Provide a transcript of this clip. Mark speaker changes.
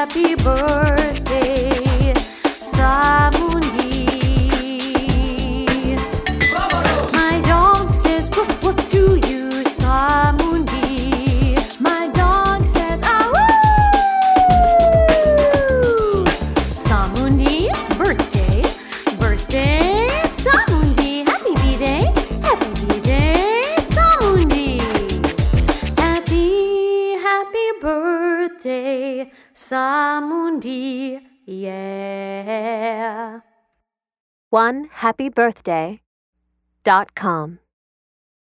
Speaker 1: happy birthday, Samundi. My dog says woof woof to you, Samundi. My dog says ah woo. Samundi, birthday, birthday, Samundi. Happy B-Day, Samundi. Happy birthday, Samundi, yeah.
Speaker 2: OneHappyBirthday.com